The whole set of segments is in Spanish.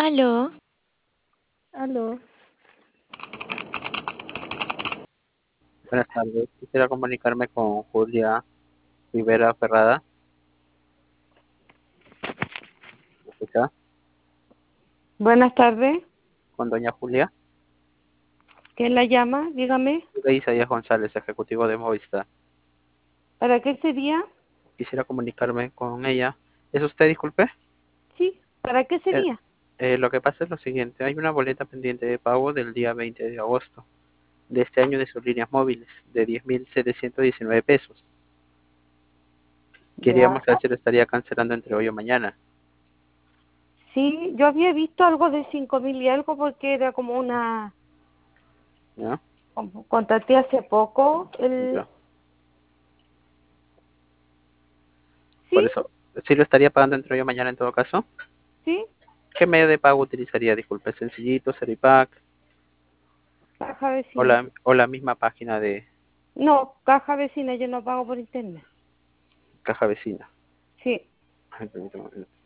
Aló, Aló, Buenas tardes. Quisiera comunicarme con Julia Rivera Ferrada. ¿Me escucha? buenas tardes. Con doña Julia. ¿Quién la llama? Dígame. Soy Isaías González, ejecutivo de Movistar. ¿Para qué sería? Quisiera comunicarme con ella. ¿Es usted, disculpe? Sí, ¿para qué Eh, sería? lo que pasa es lo siguiente. Hay una boleta pendiente de pago del día 20 de agosto de este año de sus líneas móviles de 10.719 pesos. Ya. Queríamos saber si lo estaría cancelando entre hoy o mañana, Sí, yo había visto algo de 5.000 y algo porque era como una... ¿no? Contraté hace poco Ya. Sí, Por eso, ¿sí lo estaría pagando entre hoy o mañana en todo caso? sí, ¿Qué medio de pago utilizaría? Disculpe, sencillito, Seripack caja vecina. o la misma página de No, caja vecina, yo no pago por internet. Caja Vecina. Sí, Ay, permítame un minuto.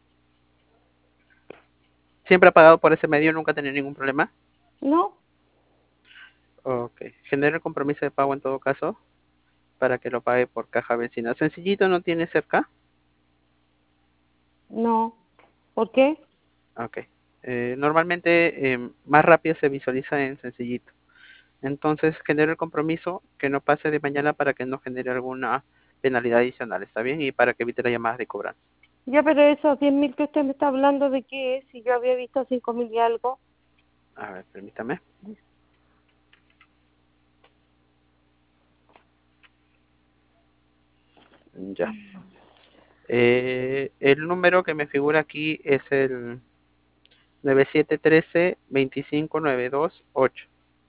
¿Siempre ha pagado por ese medio? ¿Nunca ha tenido ningún problema? no, Ok. Genera el compromiso de pago en todo caso para que lo pague por Caja Vecina. Sencillito, ¿no tiene cerca? no. ¿Por qué? Ok. Normalmente más rápido se visualiza en Sencillito. Entonces genera el compromiso que no pase de mañana para que no genere alguna penalidad adicional, ¿está bien? Y para que evite las llamadas de cobranza. Ya, pero esos 10.000 que usted me está hablando, ¿de qué es? Si yo había visto 5.000 y algo. A ver, permítame. Ya. El número que me figura aquí es el 9713-25928.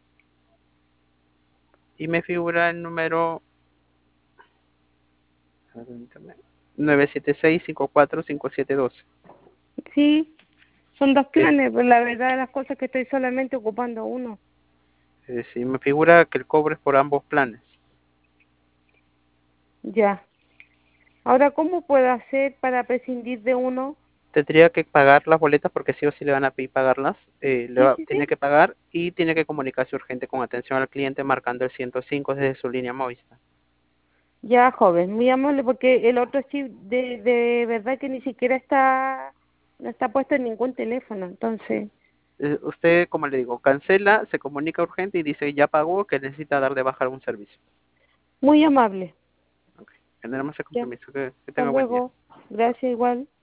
Y me figura el número 976-545712. Sí, son dos Es, planes, pero la verdad las cosas que estoy solamente ocupando uno. sí, me figura que el cobro es por ambos planes. Ya. Ahora, ¿cómo puedo hacer para prescindir de uno? Tendría que pagar las boletas porque sí o sí le van a pedir pagarlas. Sí, sí, Tiene sí. que pagar y tiene que comunicarse urgente con atención al cliente marcando el 105 desde su línea Movistar. Ya, joven, muy amable, porque el otro chip de verdad que ni siquiera está, no está puesto en ningún teléfono. Sí. Entonces, Usted, como le digo, cancela, se comunica urgente y dice ya pagó, que necesita dar de bajar un servicio. muy amable. Okay. Generamos ese Ya, compromiso. Que hasta tenga buen día. luego. Gracias igual.